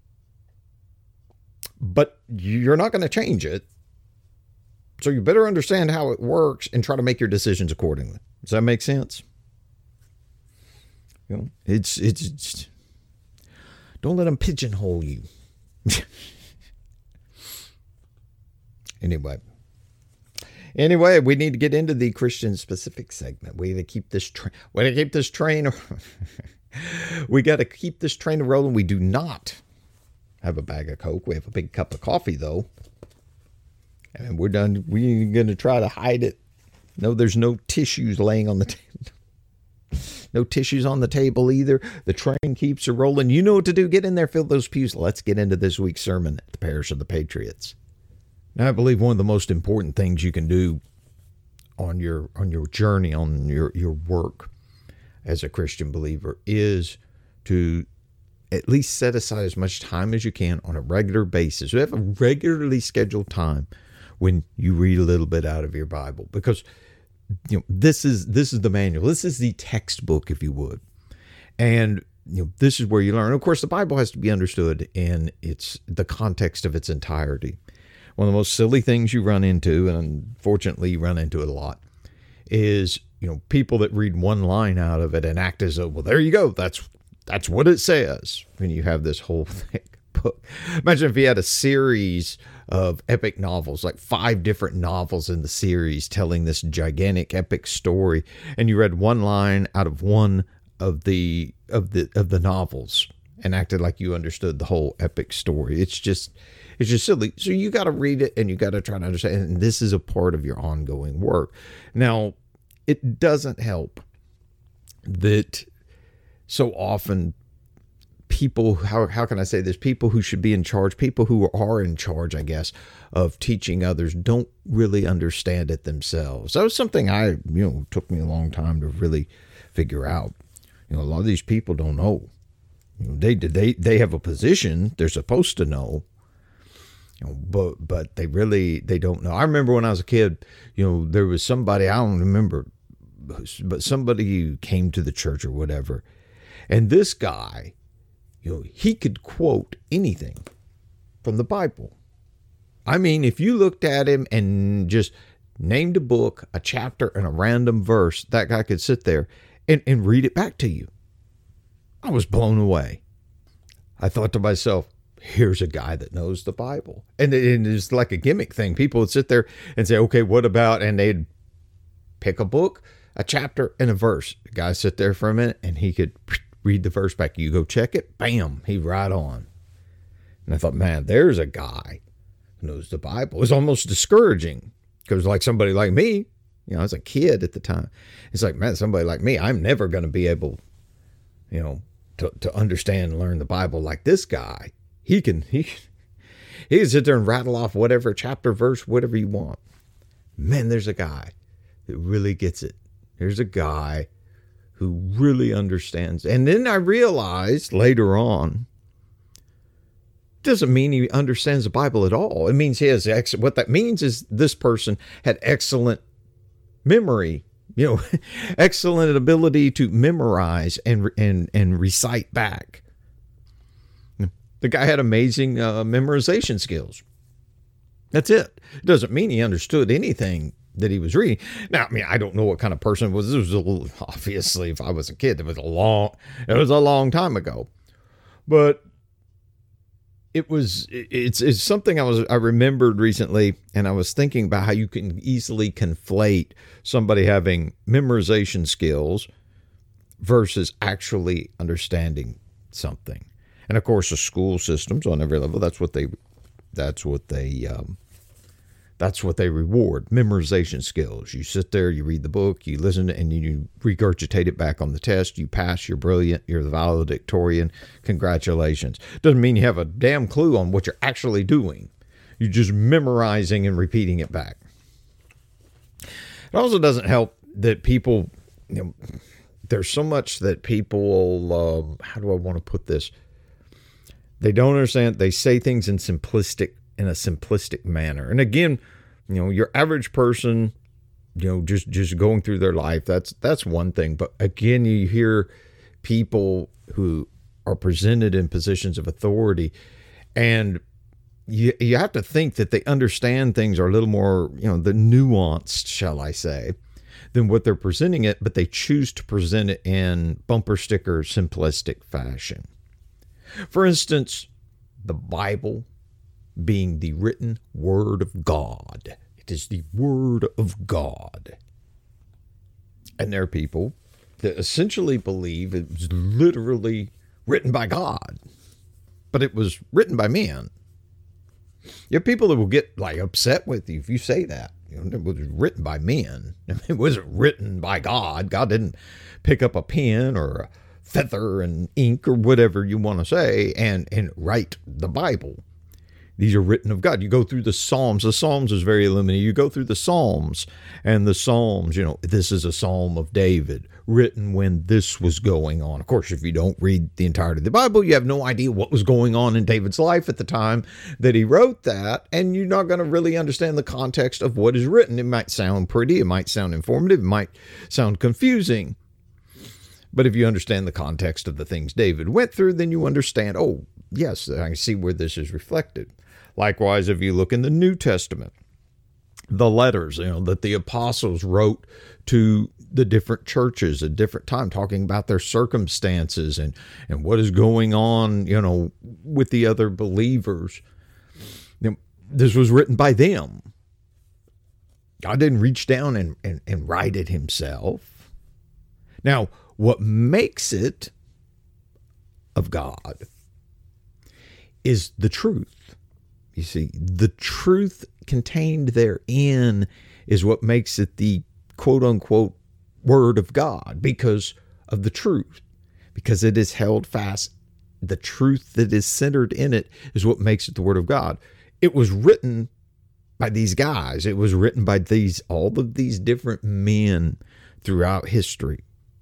But you're not going to change it. So you better understand how it works and try to make your decisions accordingly. Does that make sense? You know, it's, it's, it's don't let them pigeonhole you. Anyway. Anyway, we need to get into the Christian specific segment. We got to keep this train. We got to keep this train. we got to keep this train rolling. We do not have a bag of Coke. We have a big cup of coffee, though. And we're done. We're going to try to hide it. No, there's no tissues laying on the table. No tissues on the table either. The train keeps rolling. You know what to do. Get in there, fill those pews. Let's get into this week's sermon at the Parish of the Patriots. Now, I believe one of the most important things you can do on your on your journey, on your, your work as a Christian believer, is to at least set aside as much time as you can on a regular basis. You have a regularly scheduled time when you read a little bit out of your Bible, because you know this is this is the manual. This is the textbook, if you would, and you know this is where you learn. Of course, the Bible has to be understood in its the context of its entirety. One of the most silly things you run into, and unfortunately you run into it a lot, is you know people that read one line out of it and act as though, well, there you go, that's that's what it says. When you have this whole thick book. Imagine if you had a series of epic novels, like five different novels in the series telling this gigantic epic story, and you read one line out of one of the of the of the novels and acted like you understood the whole epic story. It's just it's just silly. So you got to read it and you got to try to understand. And this is a part of your ongoing work. Now, it doesn't help that so often people, how how can I say this? People who should be in charge, people who are in charge, I guess, of teaching others don't really understand it themselves. That was something I, you know, took me a long time to really figure out. You know, a lot of these people don't know. You know, they they they have a position they're supposed to know. You know, but but they really they don't know. I remember when I was a kid, you know, there was somebody, I don't remember, but somebody who came to the church or whatever, and this guy, you know, he could quote anything from the Bible. I mean, if you looked at him and just named a book, a chapter, and a random verse, that guy could sit there and, and read it back to you. I was blown away. I thought to myself, here's a guy that knows the Bible. And it's like a gimmick thing. People would sit there and say, okay, what about, and they'd pick a book, a chapter, and a verse. The guy sit there for a minute and he could read the verse back. You go check it, bam, he right on. And I thought, man, there's a guy who knows the Bible. It was almost discouraging because like somebody like me, you know, I was a kid at the time. It's like, man, somebody like me, I'm never going to be able, you know, to, to understand and learn the Bible like this guy. He can, he, He can sit there and rattle off whatever chapter, verse, whatever you want. Man, there's a guy that really gets it. There's a guy who really understands. And then I realized later on, doesn't mean he understands the Bible at all. It means he has, ex- what that means is this person had excellent memory, you know, excellent ability to memorize and, and, and recite back. The guy had amazing uh, memorization skills. That's it. It doesn't mean he understood anything that he was reading. Now, I mean, I don't know what kind of person it was. This was a little, obviously, if I was a kid, it was a long, it was a long time ago. But it was, it's, it's something I was, I remembered recently, and I was thinking about how you can easily conflate somebody having memorization skills versus actually understanding something. And of course, the school systems on every level, that's what they, that's what they, um, that's what they reward, memorization skills. You sit there, you read the book, you listen, and you regurgitate it back on the test. You pass, you're brilliant, you're the valedictorian. Congratulations. Doesn't mean you have a damn clue on what you're actually doing. You're just memorizing and repeating it back. It also doesn't help that people, you know, there's so much that people, uh, how do I want to put this? They don't understand. They say things in simplistic, in a simplistic manner. And again, you know, your average person, you know, just, just going through their life, that's, that's one thing. But again, you hear people who are presented in positions of authority, and you, you have to think that they understand things are a little more, you know, the nuanced, shall I say, than what they're presenting it, but they choose to present it in bumper sticker, simplistic fashion. For instance, the Bible being the written word of God. It is the word of God. And there are people that essentially believe it was literally written by God, but it was written by men. You have people that will get like upset with you if you say that. You know, it was written by men. It wasn't written by God. God didn't pick up a pen or a feather and ink or whatever you want to say and, and write the Bible. These are written of God. You go through the Psalms. The Psalms is very limited. You go through the Psalms, and the Psalms, you know, this is a Psalm of David written when this was going on. Of course, if you don't read the entirety of the Bible, you have no idea what was going on in David's life at the time that he wrote that, and you're not going to really understand the context of what is written. It might sound pretty. It might sound informative. It might sound confusing. But if you understand the context of the things David went through, then you understand, oh, yes, I see where this is reflected. Likewise, if you look in the New Testament, the letters, you know, that the apostles wrote to the different churches at different time, talking about their circumstances and, and what is going on, you know, with the other believers. You know, this was written by them. God didn't reach down and, and, and write it himself. Now, what makes it of God is the truth. You see, the truth contained therein is what makes it the quote unquote word of God, because of the truth, because it is held fast. The truth that is centered in it is what makes it the word of God. It was written by these guys. It was written by these, all of these different men throughout history.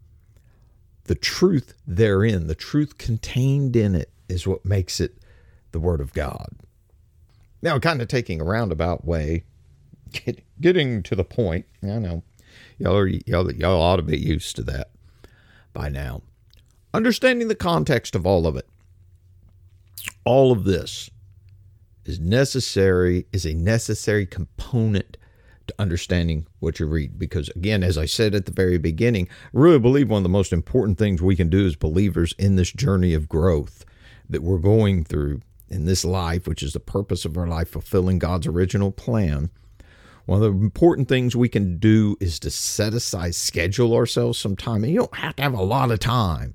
The truth therein, the truth contained in it is what makes it the word of God. Now, kind of taking a roundabout way, get, getting to the point. I know y'all, are, y'all, y'all ought to be used to that by now. Understanding the context of all of it. All of this is necessary, is a necessary component to understanding what you read. Because again, as I said at the very beginning, I really believe one of the most important things we can do as believers in this journey of growth that we're going through in this life, which is the purpose of our life, fulfilling God's original plan. One of the important things we can do is to set aside, schedule ourselves some time. And you don't have to have a lot of time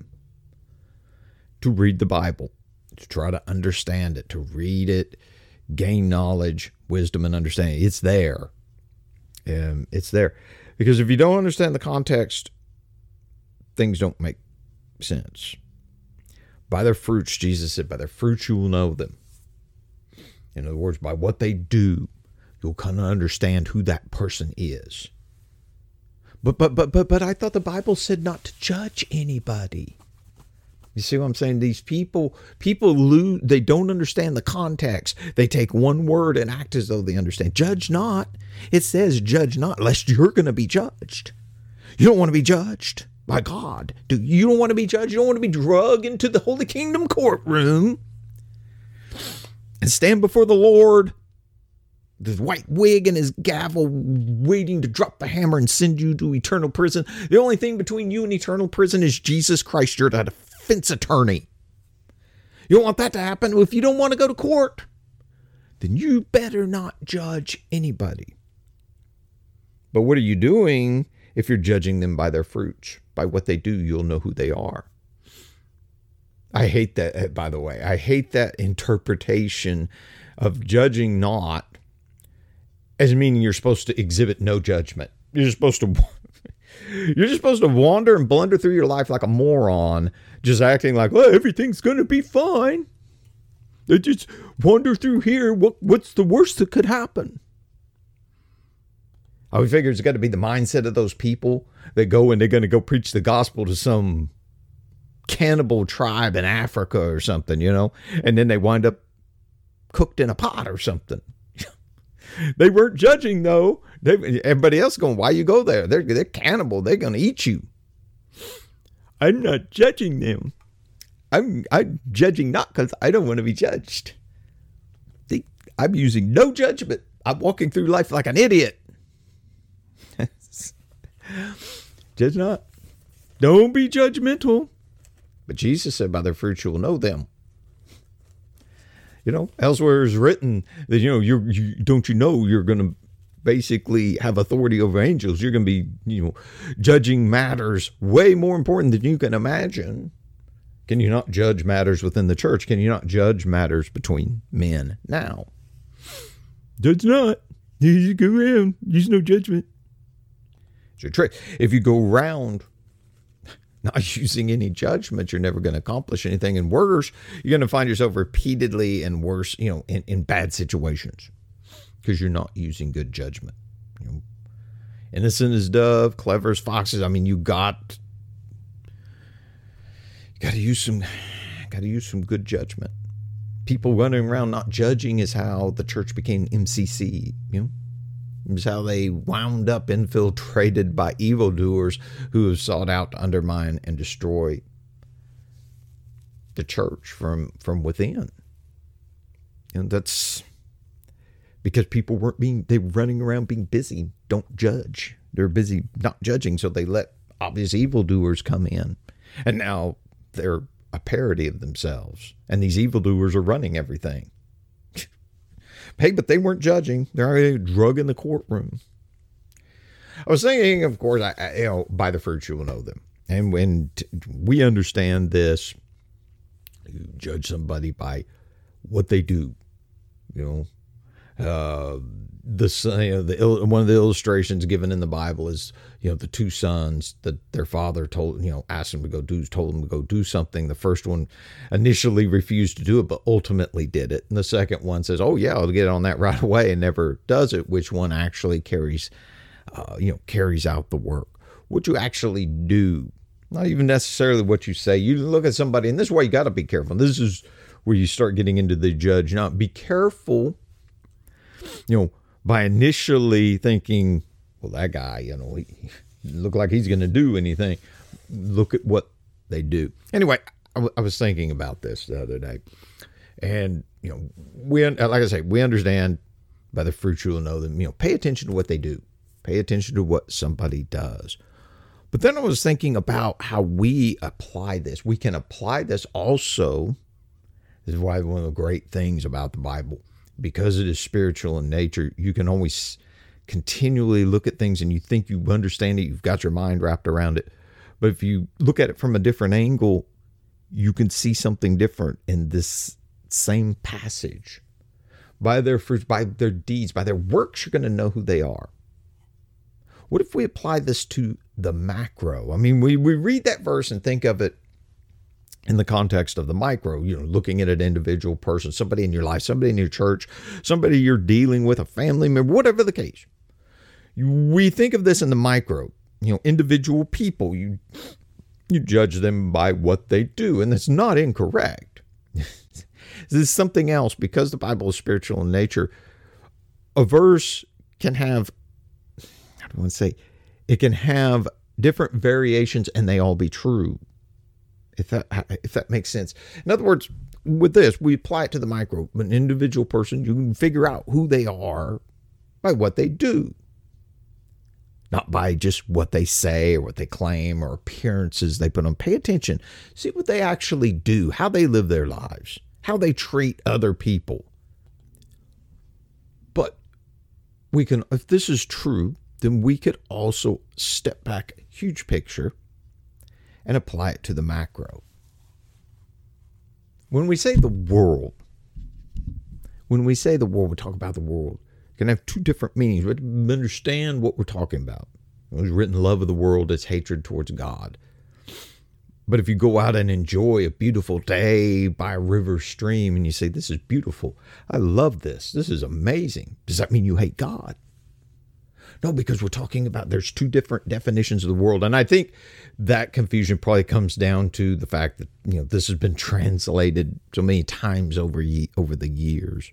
to read the Bible, to try to understand it, to read it, gain knowledge, wisdom, and understanding. It's there. Um, it's there. Because if you don't understand the context, things don't make sense. By their fruits, Jesus said, by their fruits you will know them. In other words, by what they do, you'll kind of understand who that person is. But but but but but I thought the Bible said not to judge anybody. You see what I'm saying? These people, people lose, they don't understand the context. They take one word and act as though they understand. Judge not. It says judge not, lest you're going to be judged. You don't want to be judged by God. Do you don't want to be judged? You don't want to be dragged into the Holy Kingdom courtroom and stand before the Lord, the white wig and his gavel, waiting to drop the hammer and send you to eternal prison. The only thing between you and eternal prison is Jesus Christ. You're a defense attorney. You don't want that to happen. If you don't want to go to court, then you better not judge anybody. But what are you doing if you're judging them by their fruits? By what they do, you'll know who they are. I hate that, by the way. I hate that interpretation of judging not as meaning you're supposed to exhibit no judgment. You're supposed to you're just supposed to wander and blunder through your life like a moron, just acting like, well, everything's going to be fine. They just wander through here. What what's the worst that could happen? I would figure it's got to be the mindset of those people that go and they're going to go preach the gospel to some cannibal tribe in Africa or something, you know, and then they wind up cooked in a pot or something. They weren't judging, though. They, everybody else going, why you go there? They're, they're cannibal. They're going to eat you. I'm not judging them. I'm, I'm judging not because I don't want to be judged. See, I'm using no judgment. I'm walking through life like an idiot. Judge not. Don't be judgmental. But Jesus said, by their fruits you will know them. You know, elsewhere is written that, you know, you're, you don't you know you're going to basically have authority over angels. You're going to be, you know, judging matters way more important than you can imagine. Can you not judge matters within the church? Can you not judge matters between men now? Judge not. You go around. Use no judgment. It's your trick. If you go around not using any judgment, you're never going to accomplish anything. And worse, you're going to find yourself repeatedly in worse, you know, in, in bad situations because you're not using good judgment. You know, innocent as dove, clever as foxes. I mean, you got, you got to use some, got to use some good judgment. People running around not judging is how the church became M C C. You know. Is how they wound up infiltrated by evildoers who have sought out to undermine and destroy the church from, from within. And that's because people weren't being, they were running around being busy. Don't judge. They're busy not judging, so they let obvious evildoers come in. And now they're a parody of themselves. And these evildoers are running everything. Hey, but they weren't judging. They're already drug in the courtroom. I was thinking, of course, I, I, you know, by the fruits you will know them. And when t- we understand this, you judge somebody by what they do. You know, uh, the, you know, the one of the illustrations given in the Bible is, you know, the two sons that their father told, you know, asked them to go do, told them to go do something. The first one initially refused to do it, but ultimately did it. And the second one says, oh yeah, I'll get on that right away, and never does it. Which one actually carries, uh, you know, carries out the work? What you actually do, not even necessarily what you say. You look at somebody, and this is why you got to be careful. This is where you start getting into the judge. Now, be careful, you know, by initially thinking, well, that guy, you know, he look like he's going to do anything. Look at what they do. Anyway, I, w- I was thinking about this the other day, and you know, we like I say, we understand by the fruits you will know them. You know, pay attention to what they do. Pay attention to what somebody does. But then I was thinking about how we apply this. We can apply this also. This is why one of the great things about the Bible, because it is spiritual in nature, you can always continually look at things and you think you understand it, you've got your mind wrapped around it. But if you look at it from a different angle, you can see something different in this same passage. By their fruits, by their deeds, by their works, you're going to know who they are. What if we apply this to the macro? I mean, we, we read that verse and think of it in the context of the micro, you know, looking at an individual person, somebody in your life, somebody in your church, somebody you're dealing with, a family member, whatever the case. We think of this in the micro, you know, individual people. You you judge them by what they do, and that's not incorrect. This is something else. Because the Bible is spiritual in nature, a verse can have, how do I want to say, it can have different variations and they all be true. If that, if that makes sense. In other words, with this, we apply it to the micro. An individual person, you can figure out who they are by what they do. Not by just what they say or what they claim or appearances they put on. Pay attention. See what they actually do, how they live their lives, how they treat other people. But we can, if this is true, then we could also step back a huge picture and apply it to the macro. When we say the world, when we say the world, we talk about the world, it can have two different meanings. We have to understand what we're talking about. It was written, love of the world is hatred towards God. But if you go out and enjoy a beautiful day by a river stream and you say, this is beautiful, I love this, this is amazing, does that mean you hate God? No, because we're talking about there's two different definitions of the world. And I think that confusion probably comes down to the fact that, you know, this has been translated so many times over, ye- over the years.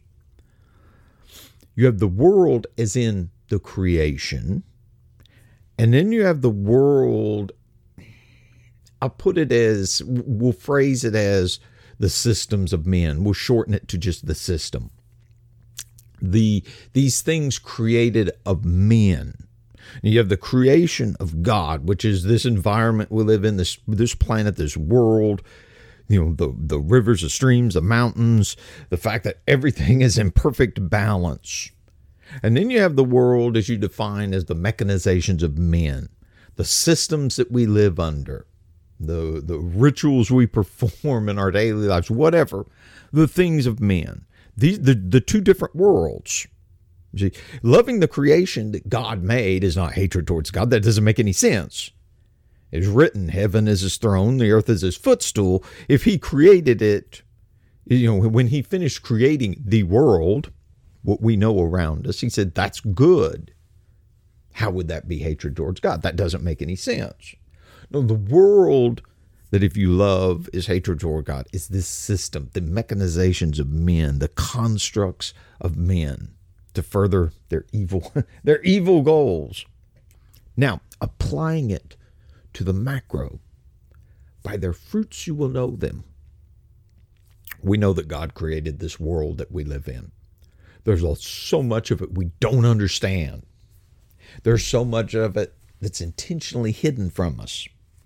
You have the world as in the creation. And then you have the world, I'll put it as, we'll phrase it as the systems of men. We'll shorten it to just the system. The these things created of men. And you have the creation of God, which is this environment we live in, this this planet, this world, you know, the, the rivers, the streams, the mountains, the fact that everything is in perfect balance. And then you have the world as you define as the mechanizations of men, the systems that we live under, the, the rituals we perform in our daily lives, whatever, the things of men. These the, the two different worlds. See, loving the creation that God made is not hatred towards God. That doesn't make any sense. It's written, heaven is his throne, the earth is his footstool. If he created it, you know, when he finished creating the world, what we know around us, he said, that's good. How would that be hatred towards God? That doesn't make any sense. No, the world that if you love is hatred toward God is this system, the mechanizations of men, the constructs of men to further their evil, their evil goals. Now, applying it to the macro, by their fruits you will know them. We know that God created this world that we live in. There's so much of it we don't understand. There's so much of it that's intentionally hidden from us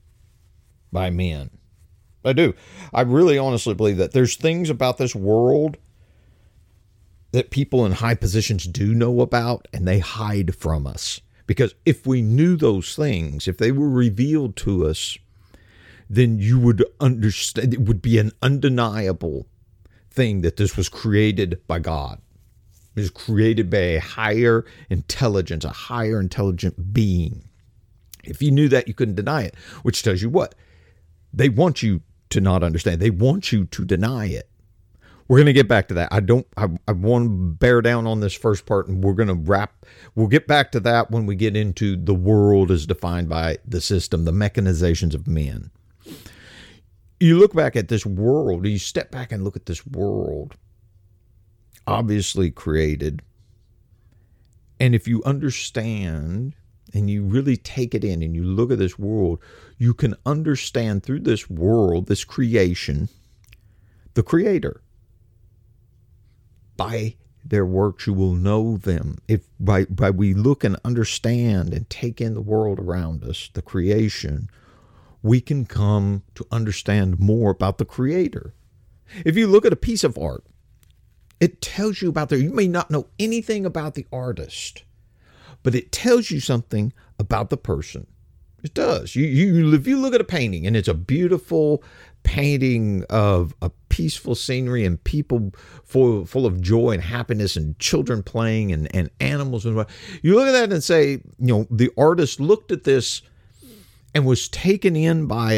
by men. I do. I really honestly believe that there's things about this world that people in high positions do know about and they hide from us. Because if we knew those things, if they were revealed to us, then you would understand, it would be an undeniable thing that this was created by God. It was created by a higher intelligence, a higher intelligent being. If you knew that, you couldn't deny it, which tells you what? They want you to not understand. They want you to deny it. We're going to get back to that. I don't, I, I want to bear down on this first part, and we're going to wrap, we'll get back to that when we get into the world as defined by the system, the mechanizations of men. You look back at this world, you step back and look at this world, obviously created. And if you understand and you really take it in and you look at this world, you can understand through this world, this creation, the Creator. By their works you will know them. If by, by we look and understand and take in the world around us, the creation, we can come to understand more about the Creator. If you look at a piece of art, it tells you about the, you may not know anything about the artist, but it tells you something about the person. It does. You, you, if you look at a painting and it's a beautiful painting of a peaceful scenery and people full, full of joy and happiness and children playing and, and animals and what, you look at that and say, you know, the artist looked at this and was taken in by it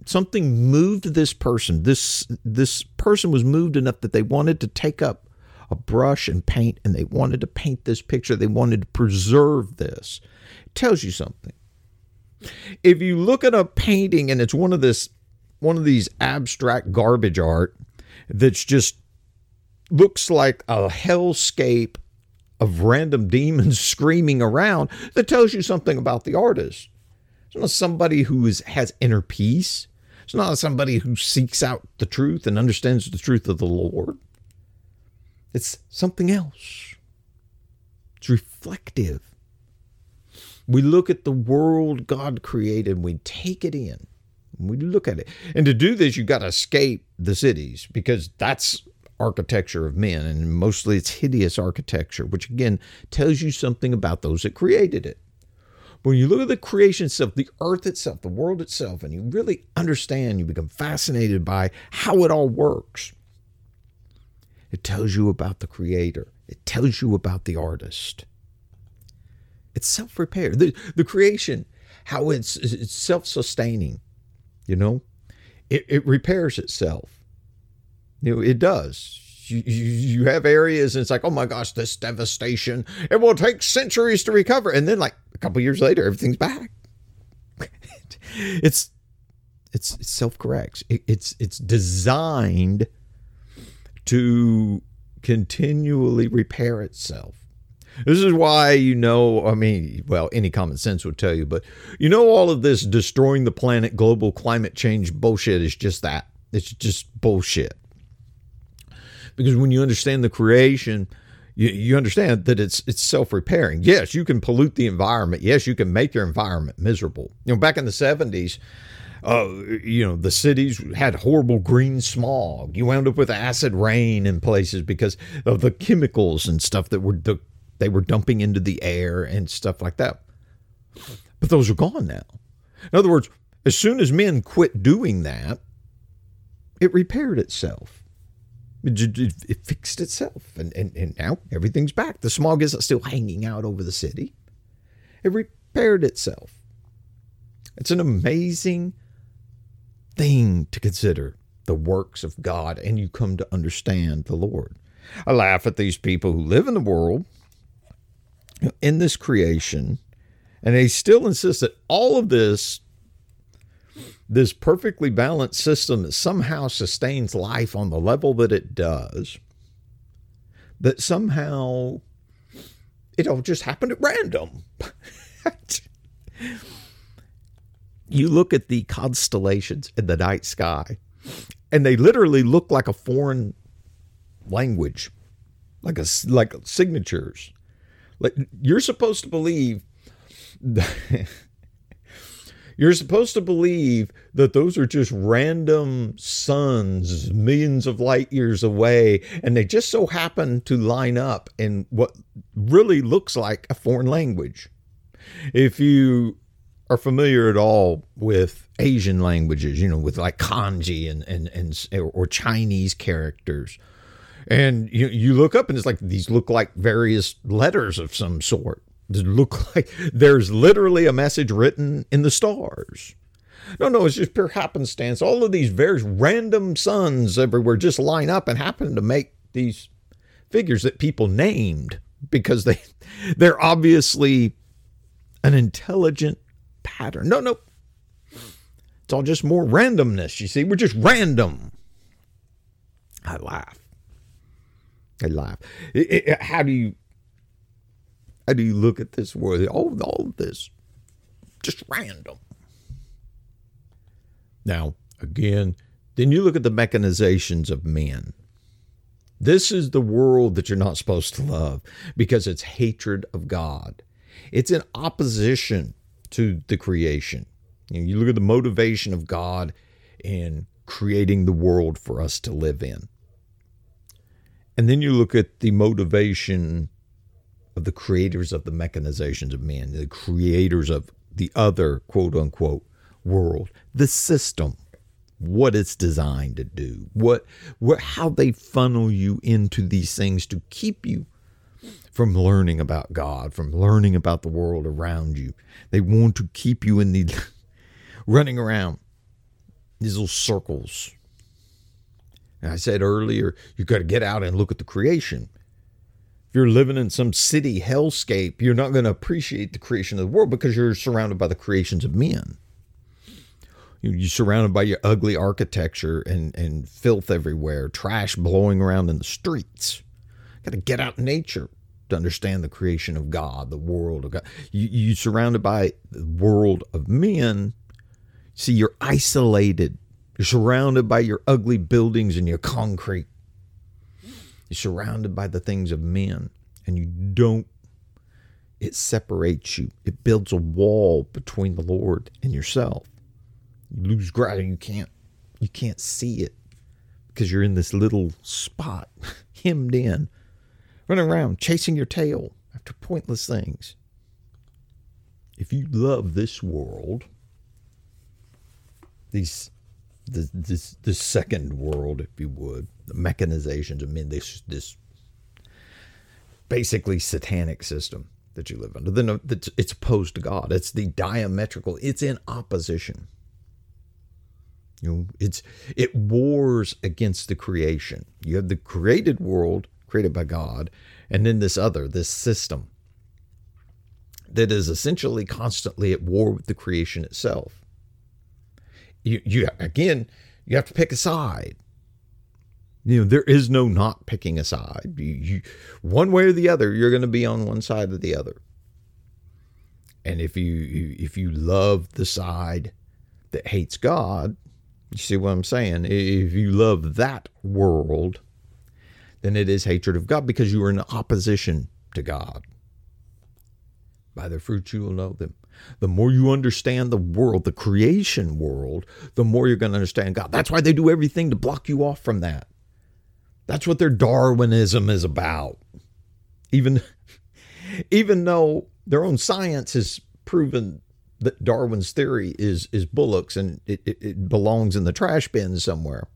something moved this person. This this person was moved enough that they wanted to take up a brush and paint, and they wanted to paint this picture. They wanted to preserve this. It tells you something. If you look at a painting and it's one of this one of these abstract garbage art that's just looks like a hellscape of random demons screaming around, that tells you something about the artist. It's not somebody who is, has inner peace. It's not somebody who seeks out the truth and understands the truth of the Lord. It's something else. It's reflective. We look at the world God created, we take it in, we look at it. And to do this, you've got to escape the cities, because that's architecture of men, and mostly it's hideous architecture, which again tells you something about those that created it. When you look at the creation itself, the earth itself, the world itself, and you really understand, you become fascinated by how it all works. It tells you about the creator. It tells you about the artist. It's self-repair. The, the creation, how it's, it's self-sustaining, you know, it, it repairs itself. You know, it does. You, you, you have areas and it's like, oh my gosh, this devastation, it will take centuries to recover. And then like a couple years later, everything's back. it's, it's, it self-corrects. It, it's, it's designed to continually repair itself. This is why, you know, I mean, well, any common sense would tell you, but you know, all of this destroying the planet, global climate change bullshit is just that. It's just bullshit. Because when you understand the creation, you, you understand that it's it's self-repairing. Yes, you can pollute the environment. Yes, you can make your environment miserable. You know, back in the seventies, uh, you know, the cities had horrible green smog. You wound up with acid rain in places because of the chemicals and stuff that were the, they were dumping into the air and stuff like that. But those are gone now. In other words, as soon as men quit doing that, it repaired itself. It, it, it fixed itself, and, and, and now everything's back. The smog isn't still hanging out over the city. It repaired itself. It's an amazing thing to consider, the works of God, and you come to understand the Lord. I laugh at these people who live in the world, in this creation, and they still insist that all of this This perfectly balanced system that somehow sustains life on the level that it does, that somehow it all just happened at random. You look at the constellations in the night sky, and they literally look like a foreign language, like a like signatures. Like you're supposed to believe that You're supposed to believe that those are just random suns millions of light years away, and they just so happen to line up in what really looks like a foreign language. If you are familiar at all with Asian languages, you know, with like kanji and and and or Chinese characters, and you you look up and it's like these look like various letters of some sort. Look like there's literally a message written in the stars. No, no, it's just pure happenstance. All of these very random suns everywhere just line up and happen to make these figures that people named because they, they're obviously an intelligent pattern. No, no. It's all just more randomness, you see. We're just random. I laugh. I laugh. It, it, how do you... How do you look at this world? All, all of this, just random. Now, again, then you look at the mechanizations of men. This is the world that you're not supposed to love because it's hatred of God. It's in opposition to the creation. You know, you look at the motivation of God in creating the world for us to live in. And then you look at the motivation of the creators of the mechanizations of men, the creators of the other quote unquote world, the system, what it's designed to do, what, what, how they funnel you into these things to keep you from learning about God, from learning about the world around you. They want to keep you in the running around these little circles. And I said earlier, you got to get out and look at the creation. If you're living in some city hellscape, you're not going to appreciate the creation of the world because you're surrounded by the creations of men. You're surrounded by your ugly architecture and, and filth everywhere, trash blowing around in the streets. Got to get out in nature to understand the creation of God, the world of God. You, you're surrounded by the world of men. See, you're isolated. You're surrounded by your ugly buildings and your concrete. You're surrounded by the things of men, and you don't, it separates you. It builds a wall between the Lord and yourself. You lose gravity. You can't, you can't see it because you're in this little spot, hemmed in, running around, chasing your tail after pointless things. If you love this world, these, this, this, this second world, if you would, the mechanizations of men, this, this basically satanic system that you live under, then it's opposed to God. It's the diametrical. It's in opposition. You know, it's it wars against the creation. You have the created world created by God, and then this other, this system that is essentially constantly at war with the creation itself. You, you again, you have to pick a side. You know, there is no not picking a side. You, you, one way or the other, you're going to be on one side or the other. And if you if you love the side that hates God, you see what I'm saying? If you love that world, then it is hatred of God because you are in opposition to God. By their fruits you will know them. The more you understand the world, the creation world, the more you're going to understand God. That's why they do everything to block you off from that. That's what their Darwinism is about. Even, even though their own science has proven that Darwin's theory is is bullocks and it, it, it belongs in the trash bin somewhere.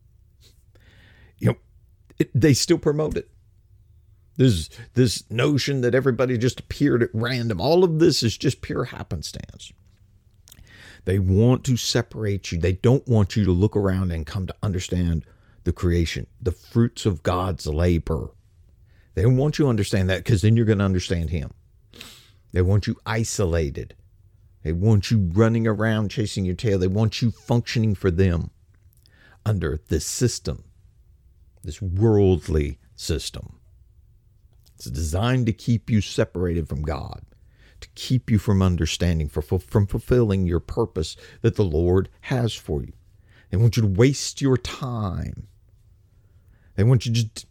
You know, it, they still promote it. There's this notion that everybody just appeared at random. All of this is just pure happenstance. They want to separate you. They don't want you to look around and come to understand the creation, the fruits of God's labor. They don't want you to understand that because then you're going to understand Him. They want you isolated. They want you running around chasing your tail. They want you functioning for them under this system, this worldly system. It's designed to keep you separated from God, to keep you from understanding, for, from fulfilling your purpose that the Lord has for you. They want you to waste your time. They want you just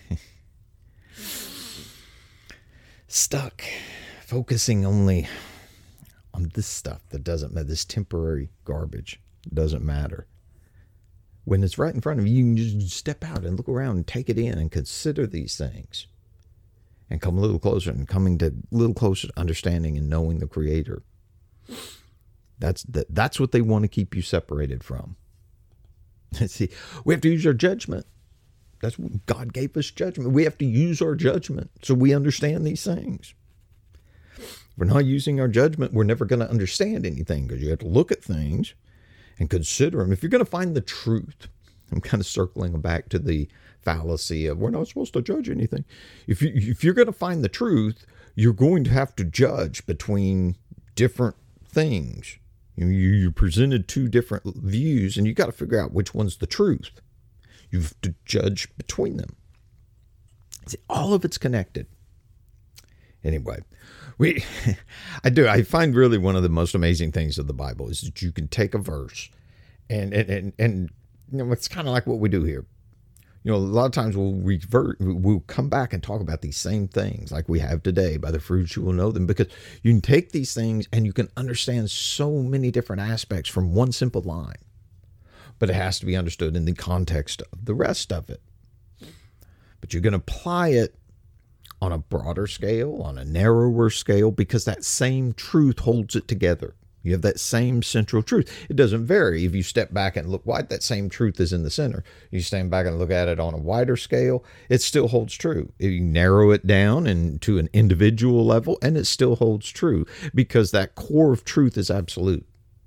stuck, focusing only on this stuff that doesn't matter, this temporary garbage doesn't matter. When it's right in front of you, you can just step out and look around and take it in and consider these things and come a little closer and coming to a little closer to understanding and knowing the Creator. That's that, that's what they want to keep you separated from. See, we have to use our judgment. That's what God gave us, judgment. We have to use our judgment so we understand these things. If we're not using our judgment, we're never going to understand anything because you have to look at things and consider them. If you're going to find the truth, I'm kind of circling back to the fallacy of we're not supposed to judge anything. If you if you're going to find the truth, you're going to have to judge between different things. You know, you, you presented two different views, and you got to figure out which one's the truth. You have to judge between them. See, all of it's connected. Anyway, we, I do. I find really one of the most amazing things of the Bible is that you can take a verse, and and and, and you know, it's kind of like what we do here. You know, a lot of times we'll revert, we'll come back and talk about these same things like we have today. By the fruits you will know them, because you can take these things and you can understand so many different aspects from one simple line. But it has to be understood in the context of the rest of it. But you're going to apply it on a broader scale, on a narrower scale, because that same truth holds it together. You have that same central truth. It doesn't vary. If you step back and look wide, that same truth is in the center. You stand back and look at it on a wider scale, it still holds true. If you narrow it down and to an individual level, and it still holds true because that core of truth is absolute.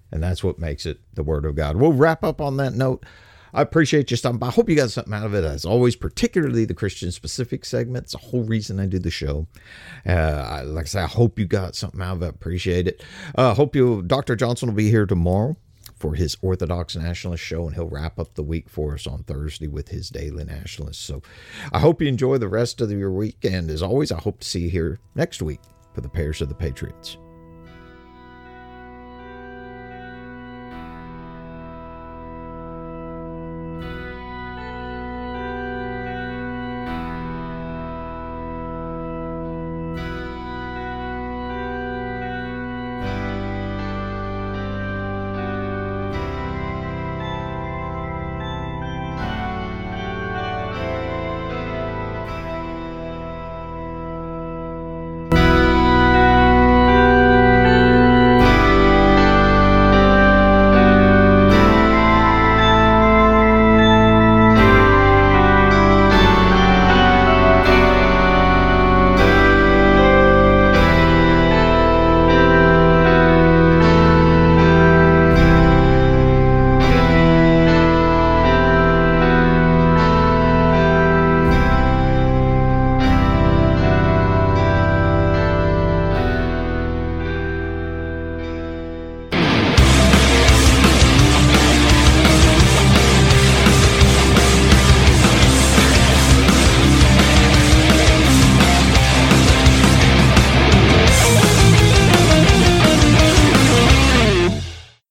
And that's what makes it the Word of God. We'll wrap up on that note. I appreciate you stopping by. I hope you got something out of it, as always, particularly the Christian-specific segment. It's the whole reason I do the show. Uh, I, like I say, I hope you got something out of it. Appreciate it. I uh, hope you, Doctor Johnson will be here tomorrow for his Orthodox Nationalist show, and he'll wrap up the week for us on Thursday with his Daily Nationalist. So I hope you enjoy the rest of your week, and as always, I hope to see you here next week for the Parish of the Patriots.